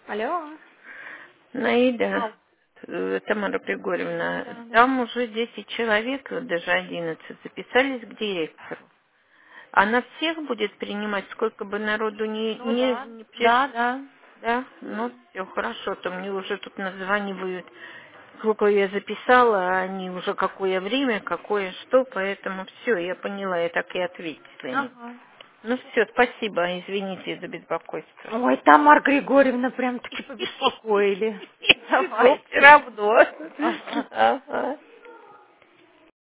Алло. Наида, Ау. Тамара Григорьевна, Да, да. там уже 10 человек, даже 11, записались к директору. Она всех будет принимать, сколько бы народу Ну да. не Да, пришло? да. Да? Ну, все хорошо, то мне уже тут названивают, сколько я записала, а они уже какое время, какое что, поэтому все, я поняла, я так и ответила им. Ага. Ну все, спасибо, извините за беспокойство. Ой, Тамара Григорьевна прям-таки побеспокоили. Ничего, все Давайте. равно. Ага. Ага.